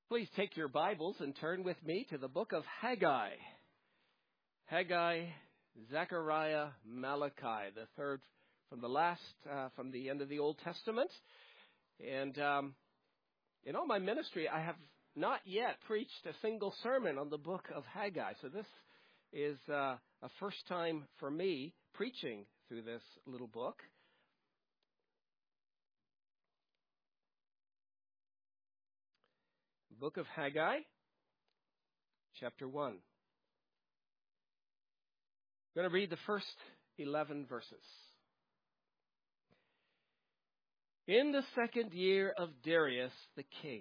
Please take your Bibles and turn with me to the book of Haggai. Haggai, Zechariah, Malachi, the third from the end of the Old Testament. And in all my ministry, I have not yet preached a single sermon on the book of Haggai. So this is a first time for me preaching through this little book. Book of Haggai, chapter 1. I'm going to read the first 11 verses. In the second year of Darius the king,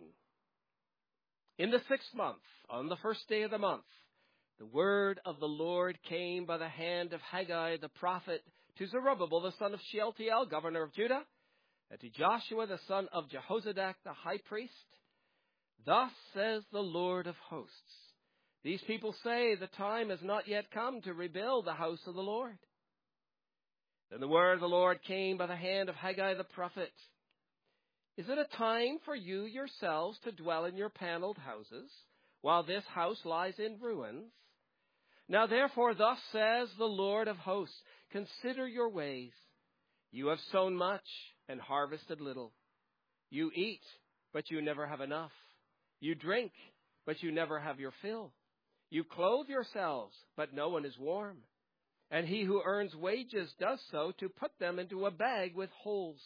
in the 6th month, on the first day of the month, the word of the Lord came by the hand of Haggai the prophet to Zerubbabel the son of Shealtiel, governor of Judah, and to Joshua the son of Jehozadak the high priest. Thus says the Lord of hosts, these people say the time has not yet come to rebuild the house of the Lord. Then the word of the Lord came by the hand of Haggai the prophet. Is it a time for you yourselves to dwell in your paneled houses, while this house lies in ruins? Now therefore thus says the Lord of hosts, consider your ways. You have sown much and harvested little. You eat, but you never have enough. You drink, but you never have your fill. You clothe yourselves, but no one is warm. And he who earns wages does so to put them into a bag with holes.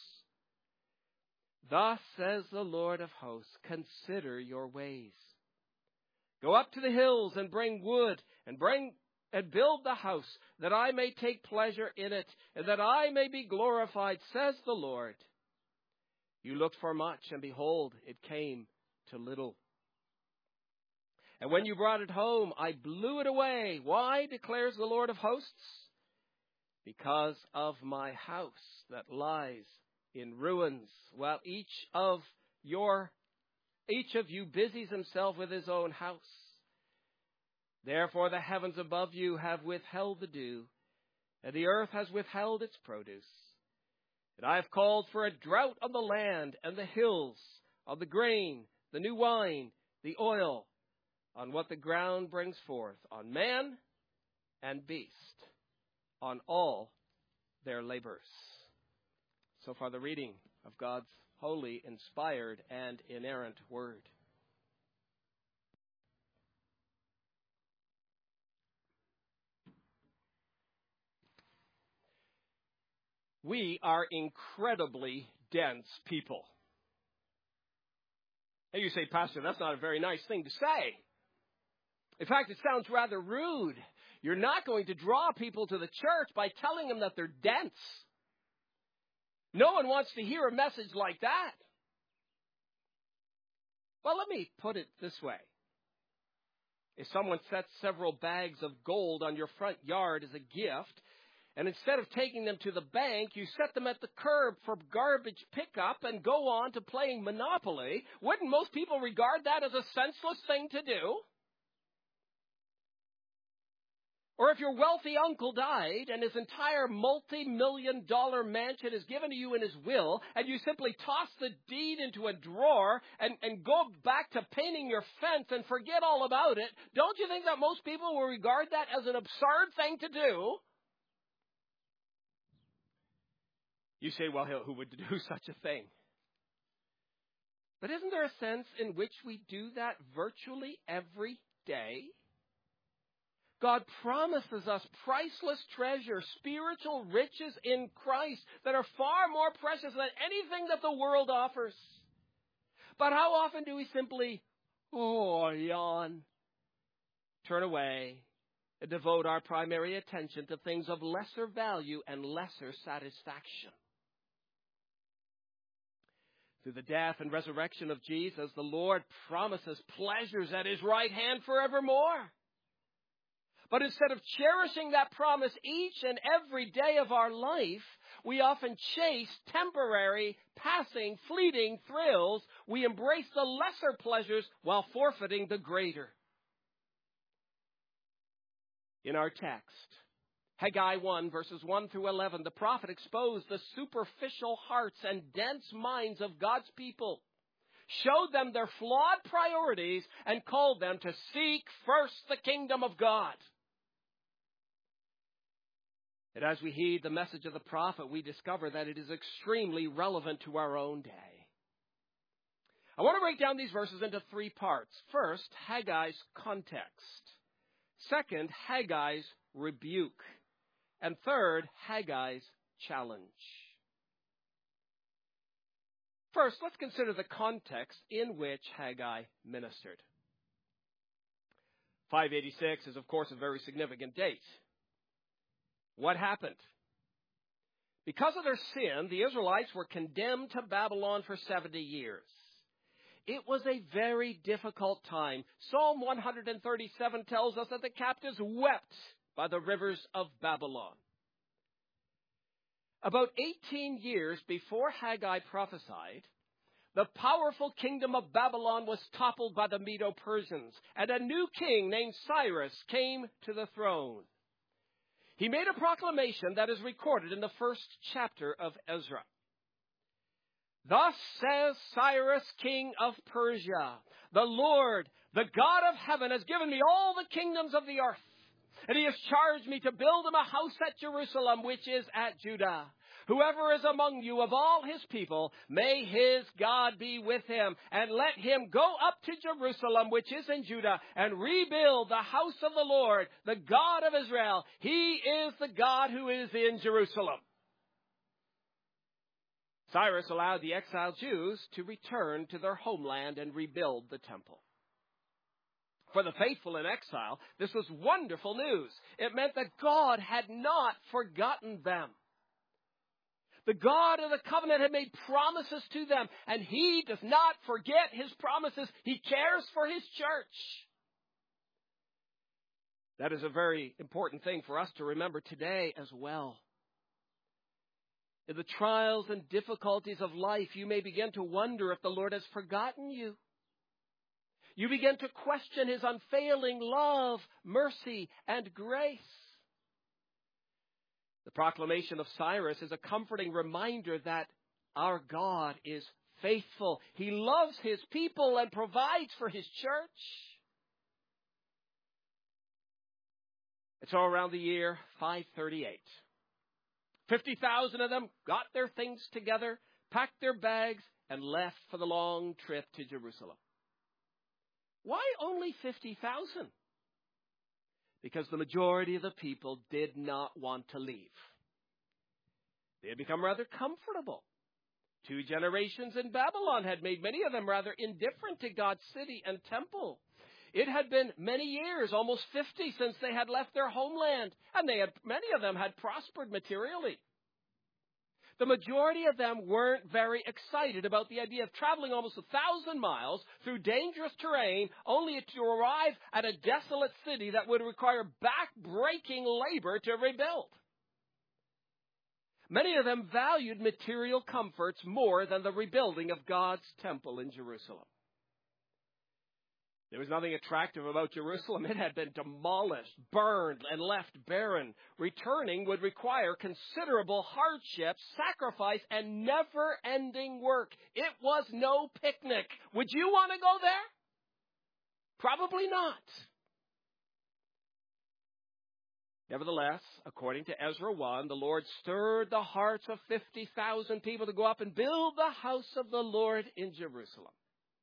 Thus says the Lord of hosts, consider your ways. Go up to the hills and bring wood and build the house, that I may take pleasure in it, and that I may be glorified, says the Lord. You looked for much, and behold, it came to little. And when you brought it home, I blew it away. Why, declares the Lord of hosts? Because of my house that lies in ruins, while each of you busies himself with his own house. Therefore the heavens above you have withheld the dew, and the earth has withheld its produce. And I have called for a drought on the land and the hills, on the grain, the new wine, the oil, on what the ground brings forth, on man and beast, on all their labors. So far the reading of God's holy, inspired, and inerrant word. We are incredibly dense people. And you say, Pastor, that's not a very nice thing to say. In fact, it sounds rather rude. You're not going to draw people to the church by telling them that they're dense. No one wants to hear a message like that. Well, let me put it this way. If someone sets several bags of gold on your front yard as a gift, and instead of taking them to the bank, you set them at the curb for garbage pickup and go on to playing Monopoly, wouldn't most people regard that as a senseless thing to do? Or if your wealthy uncle died and his entire multi-million-dollar mansion is given to you in his will, and you simply toss the deed into a drawer and go back to painting your fence and forget all about it, don't you think that most people will regard that as an absurd thing to do? You say, well, who would do such a thing? But isn't there a sense in which we do that virtually every day? God promises us priceless treasure, spiritual riches in Christ that are far more precious than anything that the world offers. But how often do we simply, yawn, turn away, and devote our primary attention to things of lesser value and lesser satisfaction? Through the death and resurrection of Jesus, the Lord promises pleasures at his right hand forevermore. But instead of cherishing that promise each and every day of our life, we often chase temporary, passing, fleeting thrills. We embrace the lesser pleasures while forfeiting the greater. In our text, Haggai 1, verses 1 through 11, the prophet exposed the superficial hearts and dense minds of God's people, showed them their flawed priorities, and called them to seek first the kingdom of God. And as we heed the message of the prophet, we discover that it is extremely relevant to our own day. I want to break down these verses into three parts. First, Haggai's context. Second, Haggai's rebuke. And third, Haggai's challenge. First, let's consider the context in which Haggai ministered. 586 is, of course, a very significant date. What happened? Because of their sin, the Israelites were condemned to Babylon for 70 years. It was a very difficult time. Psalm 137 tells us that the captives wept by the rivers of Babylon. About 18 years before Haggai prophesied, the powerful kingdom of Babylon was toppled by the Medo-Persians, and a new king named Cyrus came to the throne. He made a proclamation that is recorded in the first chapter of Ezra. Thus says Cyrus, king of Persia, the Lord, the God of heaven, has given me all the kingdoms of the earth, and he has charged me to build him a house at Jerusalem, which is at Judah. Whoever is among you of all his people, may his God be with him, and let him go up to Jerusalem, which is in Judah, and rebuild the house of the Lord, the God of Israel. He is the God who is in Jerusalem. Cyrus allowed the exiled Jews to return to their homeland and rebuild the temple. For the faithful in exile, this was wonderful news. It meant that God had not forgotten them. The God of the covenant had made promises to them, and he does not forget his promises. He cares for his church. That is a very important thing for us to remember today as well. In the trials and difficulties of life, you may begin to wonder if the Lord has forgotten you. You begin to question his unfailing love, mercy, and grace. The proclamation of Cyrus is a comforting reminder that our God is faithful. He loves his people and provides for his church. It's all around the year 538. 50,000 of them got their things together, packed their bags, and left for the long trip to Jerusalem. Why only 50,000? Because the majority of the people did not want to leave. They had become rather comfortable. 2 generations in Babylon had made many of them rather indifferent to God's city and temple. It had been many years, almost 50, since they had left their homeland, and many of them had prospered materially. The majority of them weren't very excited about the idea of traveling almost 1,000 miles through dangerous terrain only to arrive at a desolate city that would require back-breaking labor to rebuild. Many of them valued material comforts more than the rebuilding of God's temple in Jerusalem. There was nothing attractive about Jerusalem. It had been demolished, burned, and left barren. Returning would require considerable hardship, sacrifice, and never-ending work. It was no picnic. Would you want to go there? Probably not. Nevertheless, according to Ezra 1, the Lord stirred the hearts of 50,000 people to go up and build the house of the Lord in Jerusalem.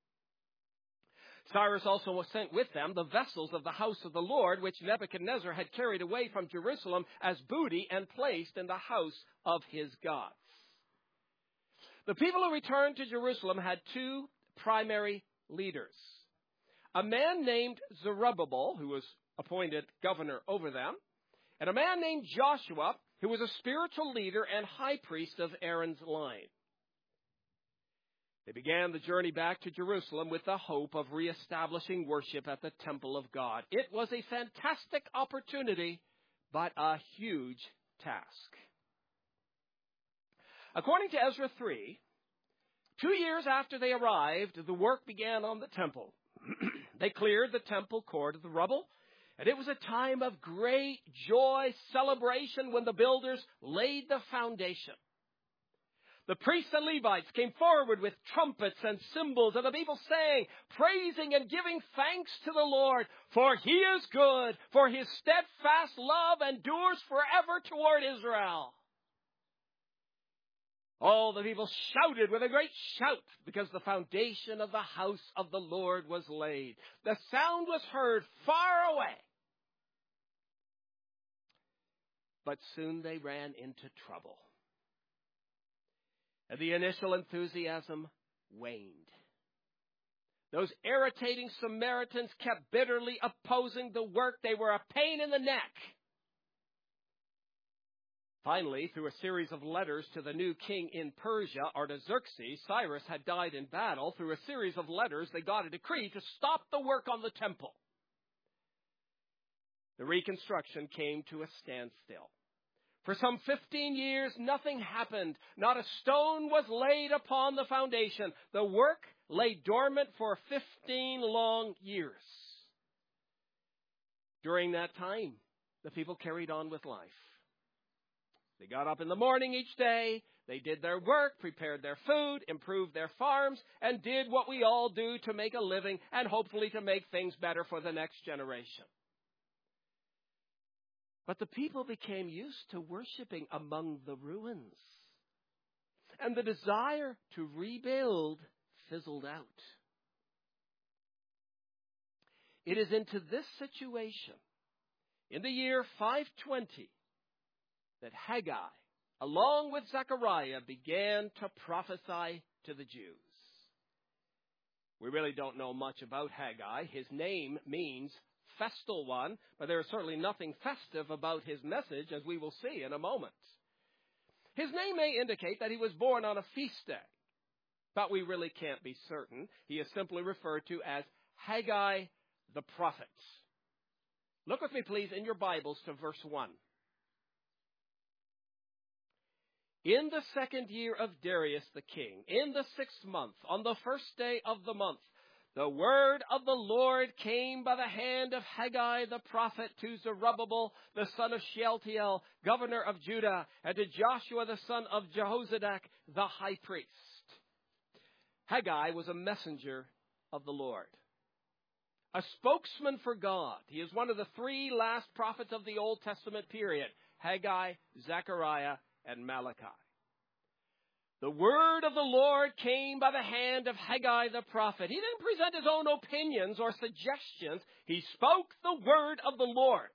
Cyrus also sent with them the vessels of the house of the Lord, which Nebuchadnezzar had carried away from Jerusalem as booty and placed in the house of his gods. The people who returned to Jerusalem had 2 primary leaders. A man named Zerubbabel, who was appointed governor over them, and a man named Joshua, who was a spiritual leader and high priest of Aaron's line. They began the journey back to Jerusalem with the hope of reestablishing worship at the temple of God. It was a fantastic opportunity, but a huge task. According to Ezra 3, 2 years after they arrived, the work began on the temple. They cleared the temple court of the rubble, and it was a time of great joy, celebration when the builders laid the foundation. The priests and Levites came forward with trumpets and cymbals, and the people sang, praising and giving thanks to the Lord, for he is good, for his steadfast love endures forever toward Israel. All the people shouted with a great shout, because the foundation of the house of the Lord was laid. The sound was heard far away. But soon they ran into trouble. And the initial enthusiasm waned. Those irritating Samaritans kept bitterly opposing the work. They were a pain in the neck. Finally, through a series of letters to the new king in Persia, Artaxerxes, Cyrus had died in battle. Through a series of letters, they got a decree to stop the work on the temple. The reconstruction came to a standstill. For some 15 years, nothing happened. Not a stone was laid upon the foundation. The work lay dormant for 15 long years. During that time, the people carried on with life. They got up in the morning each day. They did their work, prepared their food, improved their farms, and did what we all do to make a living and hopefully to make things better for the next generation. But the people became used to worshiping among the ruins. And the desire to rebuild fizzled out. It is into this situation, in the year 520, that Haggai, along with Zechariah, began to prophesy to the Jews. We really don't know much about Haggai. His name means festal one, but there is certainly nothing festive about his message, as we will see in a moment. His name may indicate that he was born on a feast day, but we really can't be certain. He is simply referred to as Haggai the prophet. Look with me, please, in your Bibles to verse 1. In the second year of Darius the king, in the 6th month, on the first day of the month, the word of the Lord came by the hand of Haggai the prophet to Zerubbabel, the son of Shealtiel, governor of Judah, and to Joshua, the son of Jehozadak, the high priest. Haggai was a messenger of the Lord, a spokesman for God. He is one of the 3 last prophets of the Old Testament period: Haggai, Zechariah, and Malachi. The word of the Lord came by the hand of Haggai the prophet. He didn't present his own opinions or suggestions. He spoke the word of the Lord.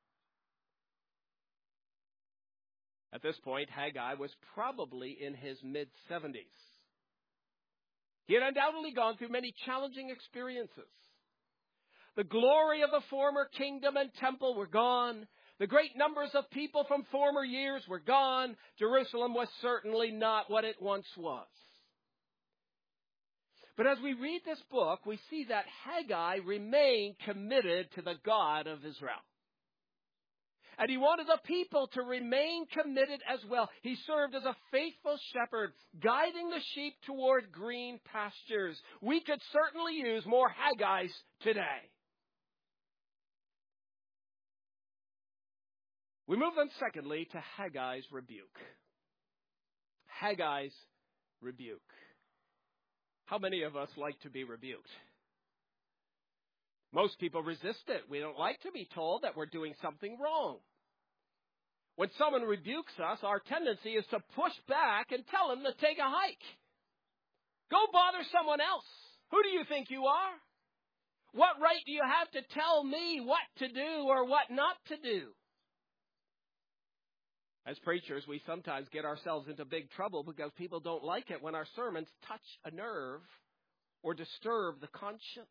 At this point, Haggai was probably in his mid-70s. He had undoubtedly gone through many challenging experiences. The glory of the former kingdom and temple were gone. The great numbers of people from former years were gone. Jerusalem was certainly not what it once was. But as we read this book, we see that Haggai remained committed to the God of Israel. And he wanted the people to remain committed as well. He served as a faithful shepherd, guiding the sheep toward green pastures. We could certainly use more Haggais today. We move on, secondly, to Haggai's rebuke. Haggai's rebuke. How many of us like to be rebuked? Most people resist it. We don't like to be told that we're doing something wrong. When someone rebukes us, our tendency is to push back and tell them to take a hike. Go bother someone else. Who do you think you are? What right do you have to tell me what to do or what not to do? As preachers, we sometimes get ourselves into big trouble because people don't like it when our sermons touch a nerve or disturb the conscience.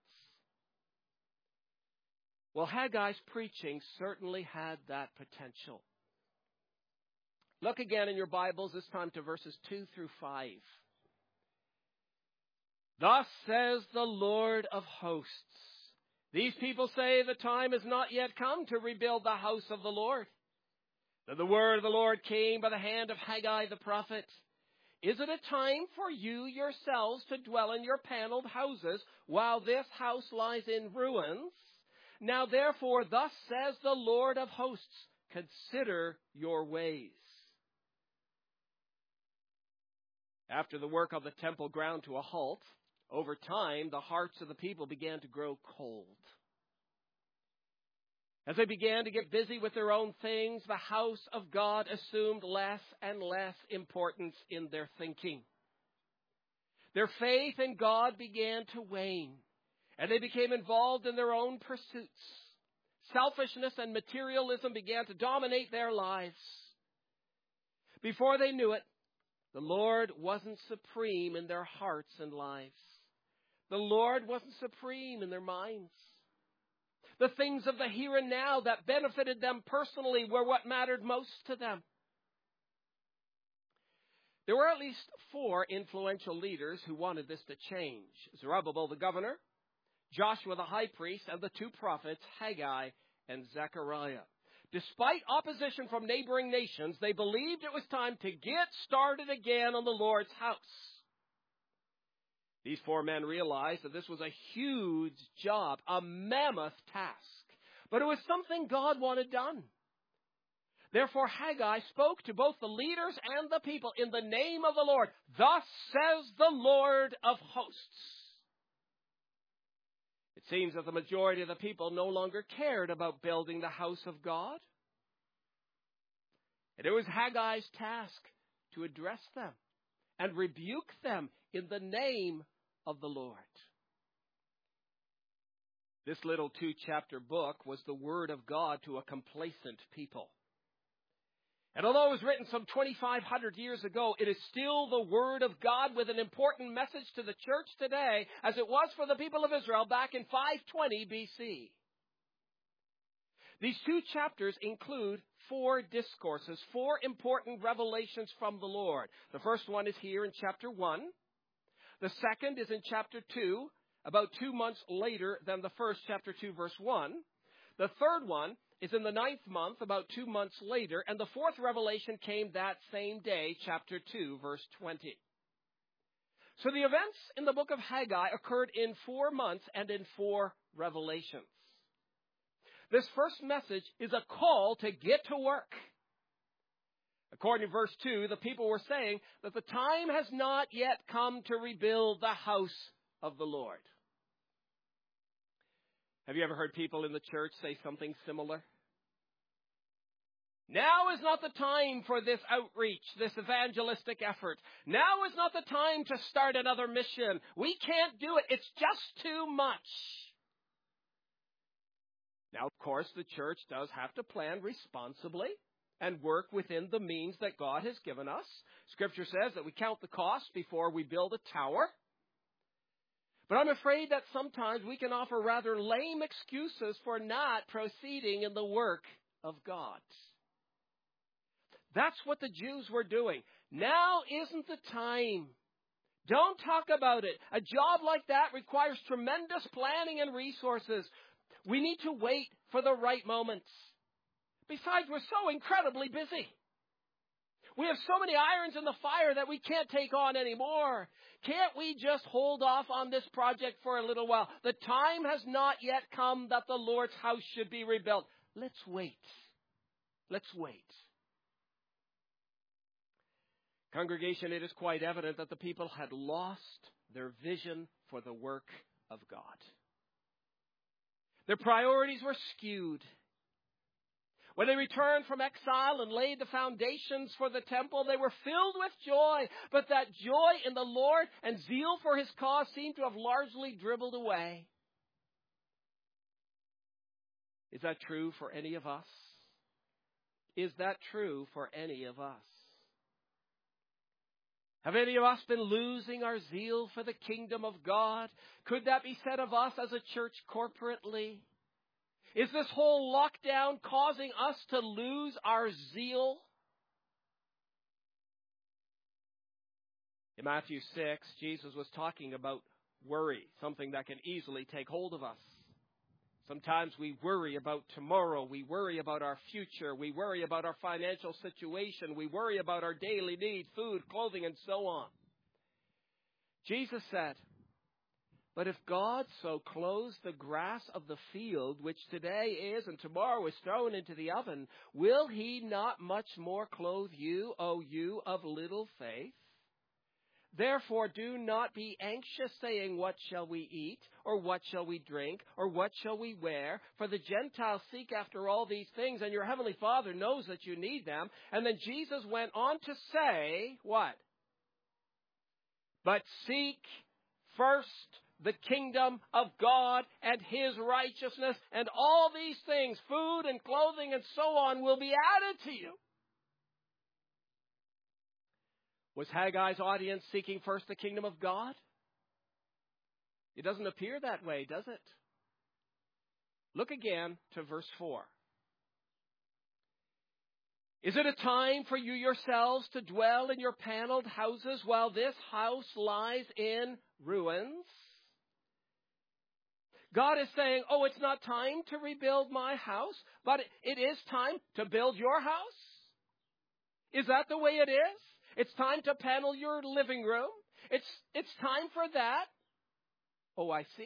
Well, Haggai's preaching certainly had that potential. Look again in your Bibles, this time to verses 2 through 5. Thus says the Lord of hosts. These people say the time has not yet come to rebuild the house of the Lord. Then the word of the Lord came by the hand of Haggai the prophet. Is it a time for you yourselves to dwell in your paneled houses while this house lies in ruins? Now therefore, thus says the Lord of hosts, consider your ways. After the work of the temple ground to a halt, over time, the hearts of the people began to grow cold. As they began to get busy with their own things, the house of God assumed less and less importance in their thinking. Their faith in God began to wane, and they became involved in their own pursuits. Selfishness and materialism began to dominate their lives. Before they knew it, the Lord wasn't supreme in their hearts and lives. The Lord wasn't supreme in their minds. The things of the here and now that benefited them personally were what mattered most to them. There were at least 4 influential leaders who wanted this to change: Zerubbabel the governor, Joshua the high priest, and the 2 prophets, Haggai and Zechariah. Despite opposition from neighboring nations, they believed it was time to get started again on the Lord's house. These 4 men realized that this was a huge job, a mammoth task, but it was something God wanted done. Therefore, Haggai spoke to both the leaders and the people in the name of the Lord. Thus says the Lord of hosts. It seems that the majority of the people no longer cared about building the house of God. And it was Haggai's task to address them and rebuke them in the name of the Lord. This little 2-chapter book was the word of God to a complacent people. And although it was written some 2,500 years ago, it is still the Word of God with an important message to the church today, as it was for the people of Israel back in 520 B.C. These 2 chapters include 4 discourses, 4 important revelations from the Lord. The first one is here in chapter 1. The second is in chapter 2, about 2 months later than the first, chapter 2, verse 1. The third one is in the 9th month, about 2 months later, and the 4th revelation came that same day, chapter 2, verse 20. So the events in the book of Haggai occurred in 4 months and in 4 revelations. This first message is a call to get to work. According to verse 2, the people were saying that the time has not yet come to rebuild the house of the Lord. Have you ever heard people in the church say something similar? Now is not the time for this outreach, this evangelistic effort. Now is not the time to start another mission. We can't do it. It's just too much. Now, of course, the church does have to plan responsibly and work within the means that God has given us. Scripture says that we count the cost before we build a tower. But I'm afraid that sometimes we can offer rather lame excuses for not proceeding in the work of God. That's what the Jews were doing. Now isn't the time. Don't talk about it. A job like that requires tremendous planning and resources. We need to wait for the right moments. Besides, we're so incredibly busy. We have so many irons in the fire that we can't take on anymore. Can't we just hold off on this project for a little while? The time has not yet come that the Lord's house should be rebuilt. Let's wait. Let's wait. Congregation, it is quite evident that the people had lost their vision for the work of God. Their priorities were skewed. When they returned from exile and laid the foundations for the temple, they were filled with joy. But that joy in the Lord and zeal for His cause seemed to have largely dribbled away. Is that true for any of us? Is that true for any of us? Have any of us been losing our zeal for the kingdom of God? Could that be said of us as a church corporately? Is this whole lockdown causing us to lose our zeal? In Matthew 6, Jesus was talking about worry, something that can easily take hold of us. Sometimes we worry about tomorrow. We worry about our future. We worry about our financial situation. We worry about our daily need, food, clothing, and so on. Jesus said, "But if God so clothes the grass of the field, which today is and tomorrow is thrown into the oven, will He not much more clothe you, O you of little faith? Therefore, do not be anxious, saying, what shall we eat? Or what shall we drink? Or what shall we wear? For the Gentiles seek after all these things, and your heavenly Father knows that you need them. And then Jesus went on to say, what? But seek first the kingdom of God and His righteousness, and all these things, food and clothing and so on, will be added to you. Was Haggai's audience seeking first the kingdom of God? It doesn't appear that way, does it? Look again to verse 4. Is it a time for you yourselves to dwell in your paneled houses while this house lies in ruins? God is saying, oh, it's not time to rebuild my house, but it is time to build your house? Is that the way it is? It's time to panel your living room? It's time for that? Oh, I see.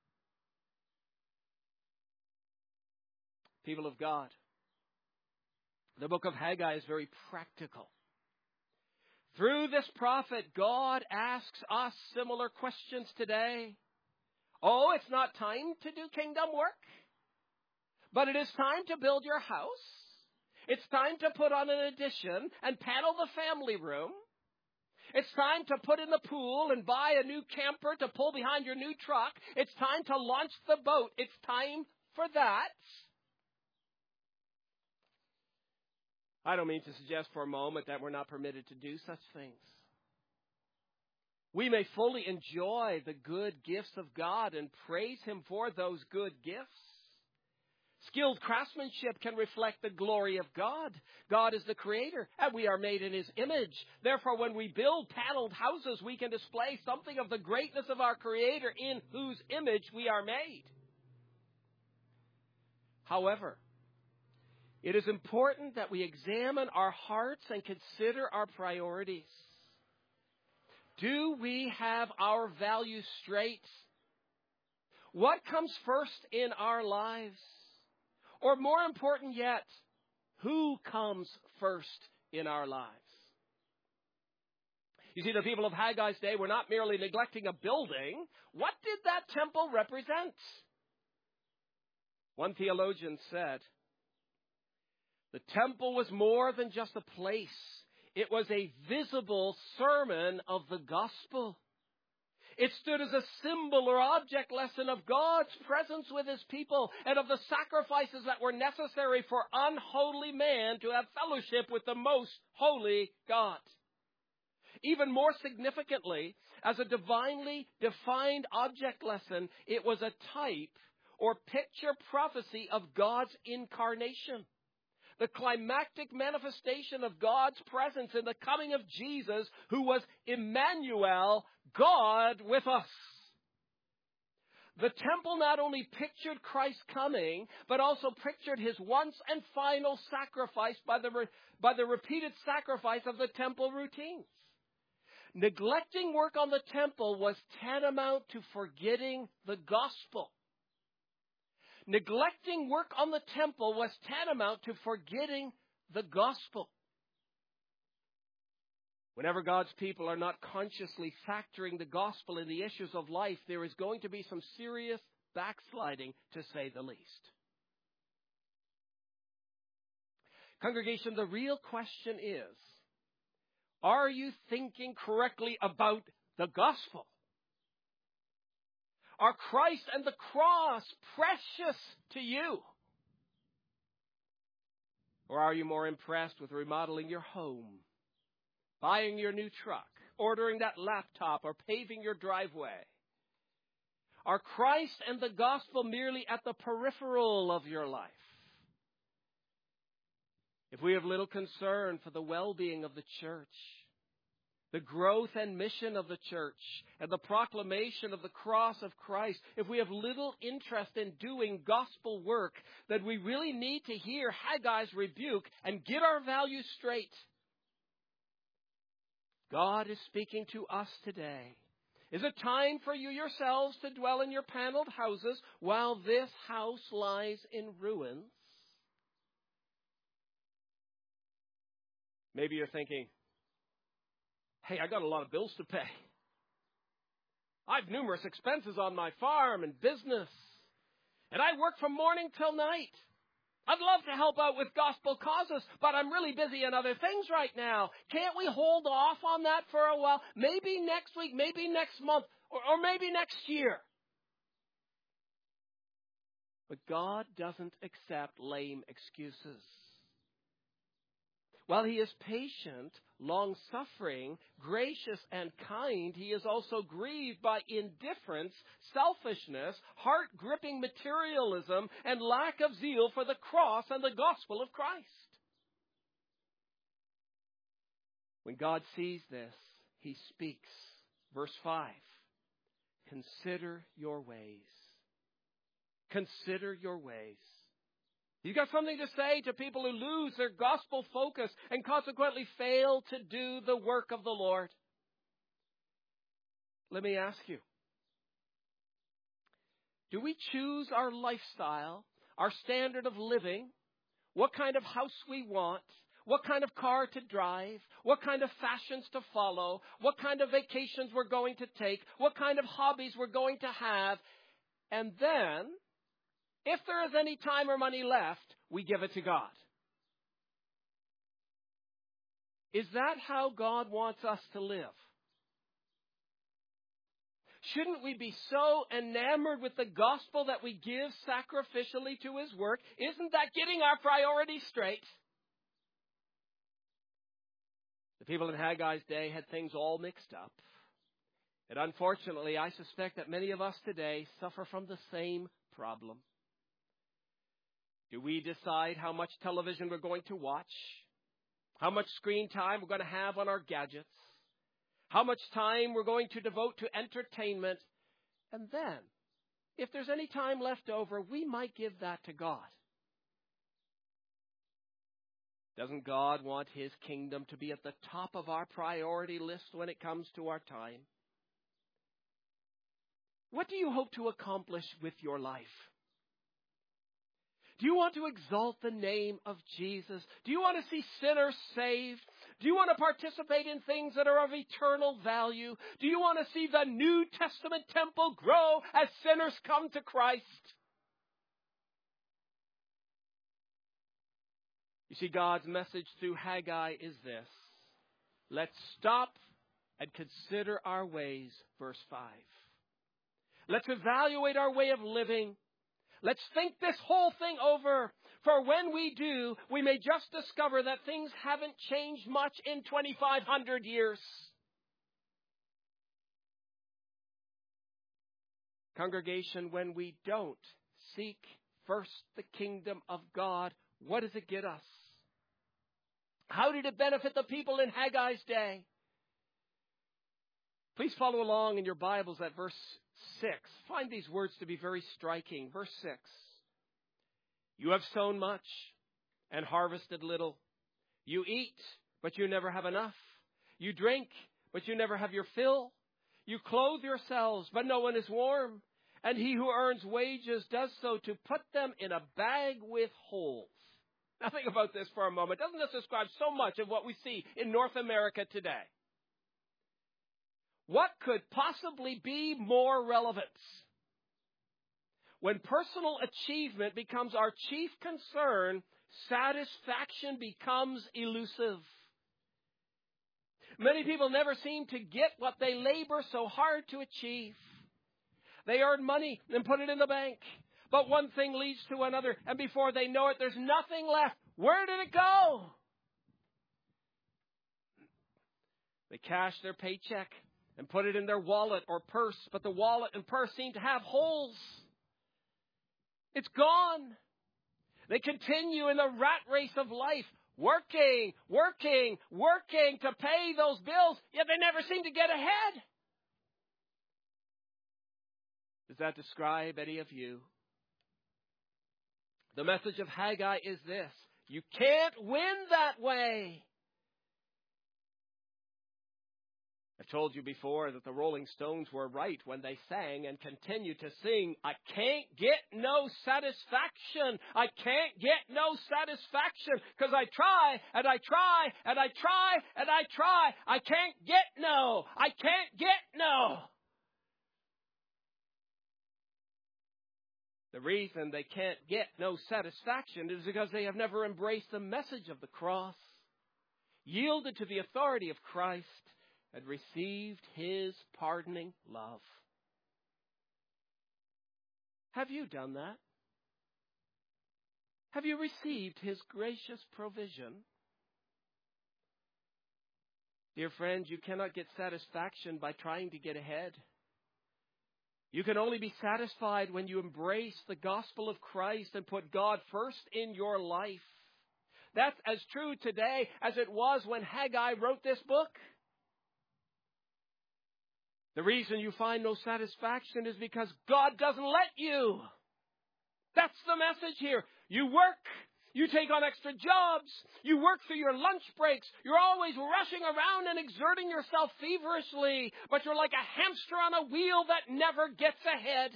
People of God, the book of Haggai is very practical. Through this prophet, God asks us similar questions today. Oh, it's not time to do kingdom work, but it is time to build your house. It's time to put on an addition and panel the family room. It's time to put in the pool and buy a new camper to pull behind your new truck. It's time to launch the boat. It's time for that. I don't mean to suggest for a moment that we're not permitted to do such things. We may fully enjoy the good gifts of God and praise Him for those good gifts. Skilled craftsmanship can reflect the glory of God. God is the Creator, and we are made in His image. Therefore, when we build paneled houses, we can display something of the greatness of our Creator in whose image we are made. However, it is important that we examine our hearts and consider our priorities. Do we have our values straight? What comes first in our lives? Or more important yet, who comes first in our lives? You see, the people of Haggai's day were not merely neglecting a building. What did that temple represent? One theologian said, the temple was more than just a place. It was a visible sermon of the gospel. It stood as a symbol or object lesson of God's presence with His people and of the sacrifices that were necessary for unholy man to have fellowship with the most holy God. Even more significantly, as a divinely defined object lesson, it was a type or picture prophecy of God's incarnation. The climactic manifestation of God's presence in the coming of Jesus, who was Emmanuel, God with us. The temple not only pictured Christ's coming, but also pictured His once and final sacrifice by the repeated sacrifice of the temple routines. Neglecting work on the temple was tantamount to forgetting the gospel. Neglecting work on the temple was tantamount to forgetting the gospel. Whenever God's people are not consciously factoring the gospel in the issues of life, there is going to be some serious backsliding, to say the least. Congregation, the real question is, are you thinking correctly about the gospel? Are Christ and the cross precious to you? Or are you more impressed with remodeling your home, buying your new truck, ordering that laptop, or paving your driveway? Are Christ and the gospel merely at the peripheral of your life? If we have little concern for the well-being of the church, the growth and mission of the church, and the proclamation of the cross of Christ, if we have little interest in doing gospel work, then we really need to hear Haggai's rebuke and get our values straight. God is speaking to us today. Is it time for you yourselves to dwell in your paneled houses while this house lies in ruins? Maybe you're thinking, Hey, I got a lot of bills to pay. I've numerous expenses on my farm and business. And I work from morning till night. I'd love to help out with gospel causes, but I'm really busy in other things right now. Can't we hold off on that for a while? Maybe next week, maybe next month, or maybe next year. But God doesn't accept lame excuses. While he is patient, long-suffering, gracious, and kind, he is also grieved by indifference, selfishness, heart-gripping materialism, and lack of zeal for the cross and the gospel of Christ. When God sees this, he speaks. Verse 5, consider your ways. Consider your ways. You've got something to say to people who lose their gospel focus and consequently fail to do the work of the Lord. Let me ask you, do we choose our lifestyle, our standard of living, what kind of house we want, what kind of car to drive, what kind of fashions to follow, what kind of vacations we're going to take, what kind of hobbies we're going to have, and then, if there is any time or money left, we give it to God? Is that how God wants us to live? Shouldn't we be so enamored with the gospel that we give sacrificially to his work? Isn't that getting our priorities straight? The people in Haggai's day had things all mixed up. And unfortunately, I suspect that many of us today suffer from the same problem. Do we decide how much television we're going to watch? How much screen time we're going to have on our gadgets? How much time we're going to devote to entertainment? And then, if there's any time left over, we might give that to God. Doesn't God want his kingdom to be at the top of our priority list when it comes to our time? What do you hope to accomplish with your life? Do you want to exalt the name of Jesus? Do you want to see sinners saved? Do you want to participate in things that are of eternal value? Do you want to see the New Testament temple grow as sinners come to Christ? You see, God's message through Haggai is this. Let's stop and consider our ways, verse 5. Let's evaluate our way of living. Let's think this whole thing over, for when we do, we may just discover that things haven't changed much in 2,500 years. Congregation, when we don't seek first the kingdom of God, what does it get us? How did it benefit the people in Haggai's day? Please follow along in your Bibles at verse 6. Find these words to be very striking. Verse 6. You have sown much and harvested little. You eat, but you never have enough. You drink, but you never have your fill. You clothe yourselves, but no one is warm. And he who earns wages does so to put them in a bag with holes. Now think about this for a moment. Doesn't this describe so much of what we see in North America today? What could possibly be more relevant? When personal achievement becomes our chief concern, satisfaction becomes elusive. Many people never seem to get what they labor so hard to achieve. They earn money and put it in the bank. But one thing leads to another, and before they know it, there's nothing left. Where did it go? They cash their paycheck and put it in their wallet or purse, but the wallet and purse seem to have holes. It's gone. They continue in the rat race of life, working to pay those bills, yet they never seem to get ahead. Does that describe any of you? The message of Haggai is this: you can't win that way. I've told you before that the Rolling Stones were right when they sang and continue to sing, I can't get no satisfaction. I can't get no satisfaction because I try and I try and I try and I try. I can't get no. I can't get no. The reason they can't get no satisfaction is because they have never embraced the message of the cross, yielded to the authority of Christ, and received His pardoning love. Have you done that? Have you received His gracious provision? Dear friends, you cannot get satisfaction by trying to get ahead. You can only be satisfied when you embrace the gospel of Christ and put God first in your life. That's as true today as it was when Haggai wrote this book. The reason you find no satisfaction is because God doesn't let you. That's the message here. You work. You take on extra jobs. You work through your lunch breaks. You're always rushing around and exerting yourself feverishly. But you're like a hamster on a wheel that never gets ahead.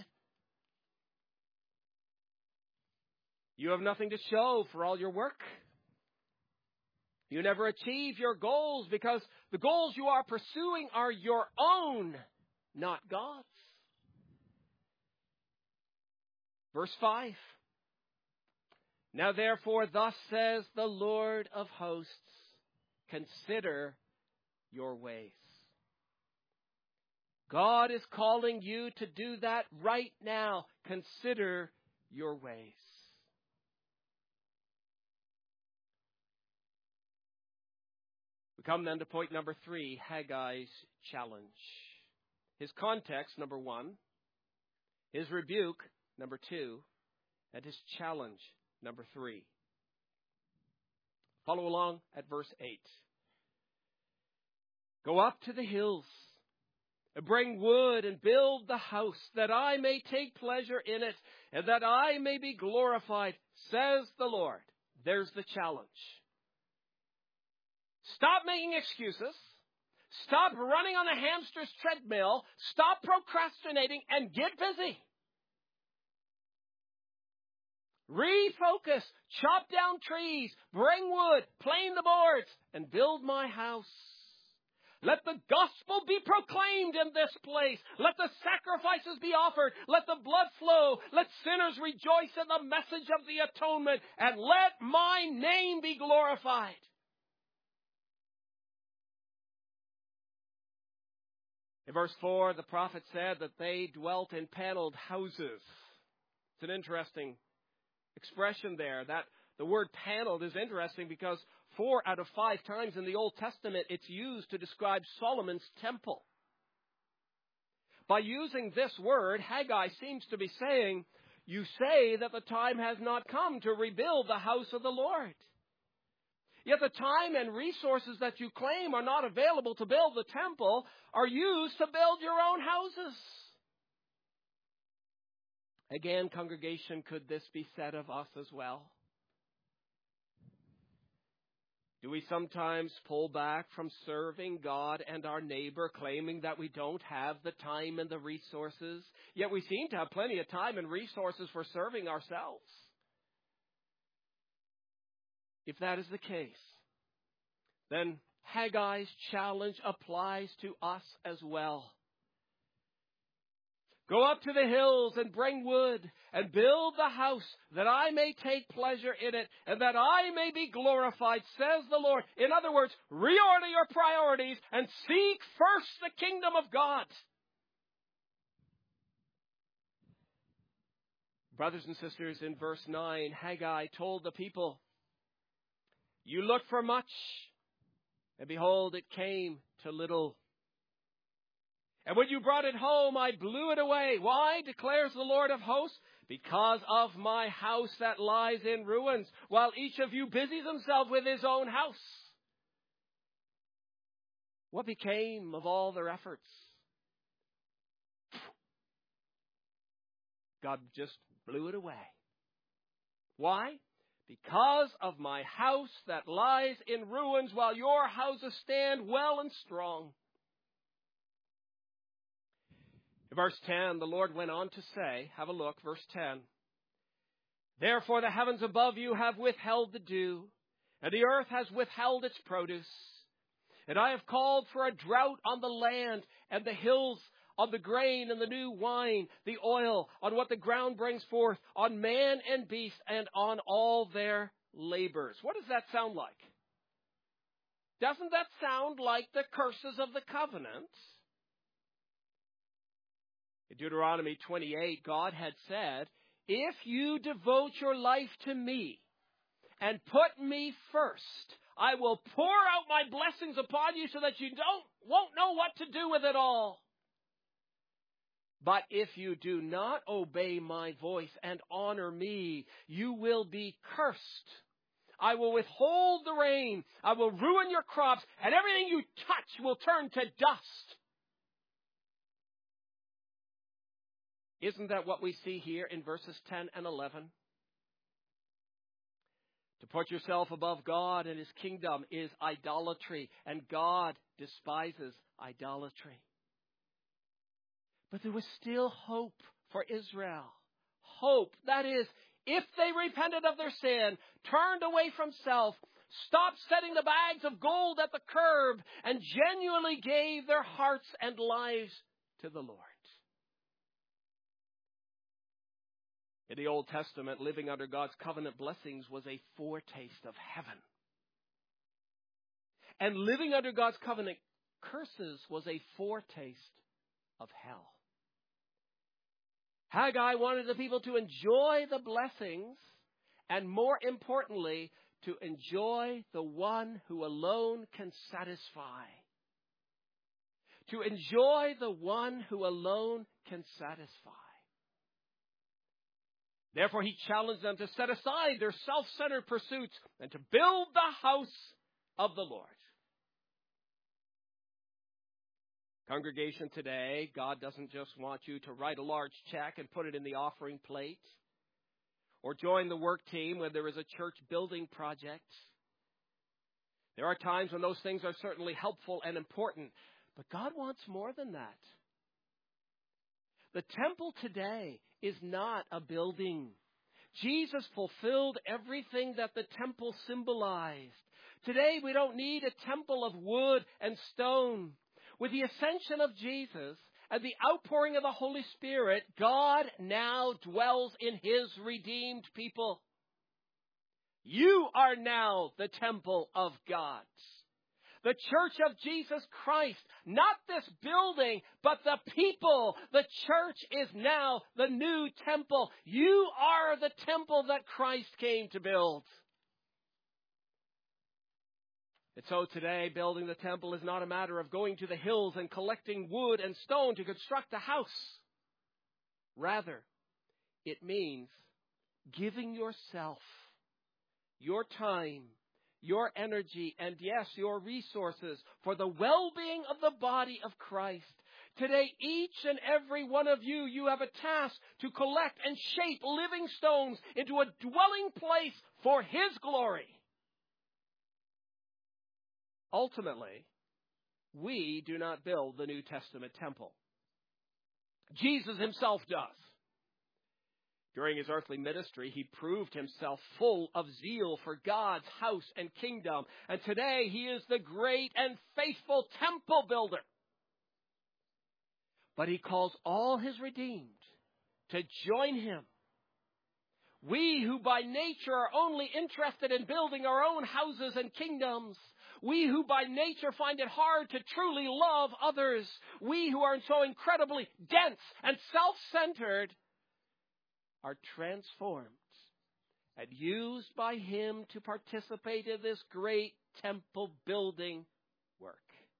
You have nothing to show for all your work. You never achieve your goals because the goals you are pursuing are your own, not God's. Verse 5. Now therefore, thus says the Lord of hosts, consider your ways. God is calling you to do that right now. Consider your ways. We come then to point number 3, Haggai's challenge. His context, number 1. His rebuke, number 2. And his challenge, number 3. Follow along at verse 8. Go up to the hills, and bring wood and build the house, that I may take pleasure in it, and that I may be glorified, says the Lord. There's the challenge. Stop making excuses. Stop running on the hamster's treadmill. Stop procrastinating and get busy. Refocus. Chop down trees. Bring wood. Plane the boards. And build my house. Let the gospel be proclaimed in this place. Let the sacrifices be offered. Let the blood flow. Let sinners rejoice in the message of the atonement. And let my name be glorified. In verse 4, the prophet said that they dwelt in paneled houses. It's an interesting expression there. That the word paneled is interesting because 4 out of 5 times in the Old Testament it's used to describe Solomon's temple. By using this word, Haggai seems to be saying, you say that the time has not come to rebuild the house of the Lord. Yet the time and resources that you claim are not available to build the temple are used to build your own houses. Again, congregation, could this be said of us as well? Do we sometimes pull back from serving God and our neighbor, claiming that we don't have the time and the resources? Yet we seem to have plenty of time and resources for serving ourselves. If that is the case, then Haggai's challenge applies to us as well. Go up to the hills and bring wood and build the house that I may take pleasure in it and that I may be glorified, says the Lord. In other words, reorder your priorities and seek first the kingdom of God. Brothers and sisters, in verse 9, Haggai told the people, you looked for much, and behold, it came to little. And when you brought it home, I blew it away. Why, declares the Lord of hosts? Because of my house that lies in ruins, while each of you busies himself with his own house. What became of all their efforts? God just blew it away. Why? Because of my house that lies in ruins, while your houses stand well and strong. In verse 10, the Lord went on to say, have a look, verse 10. Therefore the heavens above you have withheld the dew, and the earth has withheld its produce. And I have called for a drought on the land and the hills, on the grain and the new wine, the oil, on what the ground brings forth, on man and beast, and on all their labors. What does that sound like? Doesn't that sound like the curses of the covenant? In Deuteronomy 28, God had said, if you devote your life to me and put me first, I will pour out my blessings upon you so that you won't know what to do with it all. But if you do not obey my voice and honor me, you will be cursed. I will withhold the rain. I will ruin your crops, and everything you touch will turn to dust. Isn't that what we see here in verses 10 and 11? To put yourself above God and his kingdom is idolatry, and God despises idolatry. But there was still hope for Israel. Hope, that is, if they repented of their sin, turned away from self, stopped setting the bags of gold at the curb, and genuinely gave their hearts and lives to the Lord. In the Old Testament, living under God's covenant blessings was a foretaste of heaven. And living under God's covenant curses was a foretaste of hell. Haggai wanted the people to enjoy the blessings, and more importantly, to enjoy the one who alone can satisfy. To enjoy the one who alone can satisfy. Therefore, he challenged them to set aside their self-centered pursuits and to build the house of the Lord. Congregation, today, God doesn't just want you to write a large check and put it in the offering plate, or join the work team when there is a church building project. There are times when those things are certainly helpful and important, but God wants more than that. The temple today is not a building. Jesus fulfilled everything that the temple symbolized. Today we don't need a temple of wood and stone. With the ascension of Jesus and the outpouring of the Holy Spirit, God now dwells in his redeemed people. You are now the temple of God. The church of Jesus Christ, not this building, but the people. The church is now the new temple. You are the temple that Christ came to build. And so today, building the temple is not a matter of going to the hills and collecting wood and stone to construct a house. Rather, it means giving yourself, your time, your energy, and yes, your resources for the well-being of the body of Christ. Today, each and every one of you, you have a task to collect and shape living stones into a dwelling place for his glory. Ultimately, we do not build the New Testament temple. Jesus himself does. During his earthly ministry, he proved himself full of zeal for God's house and kingdom. And today, he is the great and faithful temple builder. But he calls all his redeemed to join him. We who by nature are only interested in building our own houses and kingdoms, we who by nature find it hard to truly love others, we who are so incredibly dense and self-centered, are transformed and used by him to participate in this great temple building work.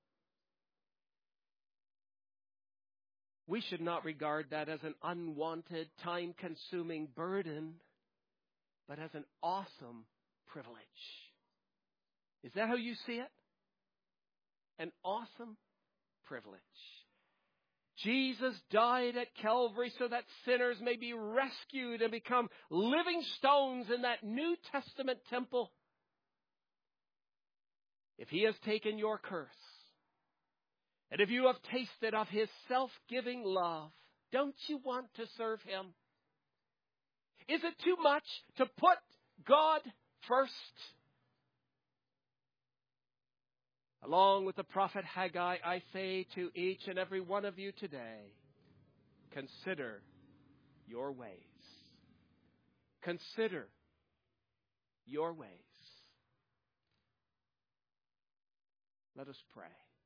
We should not regard that as an unwanted, time-consuming burden, but as an awesome privilege. Is that how you see it? An awesome privilege. Jesus died at Calvary so that sinners may be rescued and become living stones in that New Testament temple. If he has taken your curse, And if you have tasted of his self-giving love, don't you want to serve him? Is it too much to put God first? Along with the prophet Haggai, I say to each and every one of you today, consider your ways. Consider your ways. Let us pray.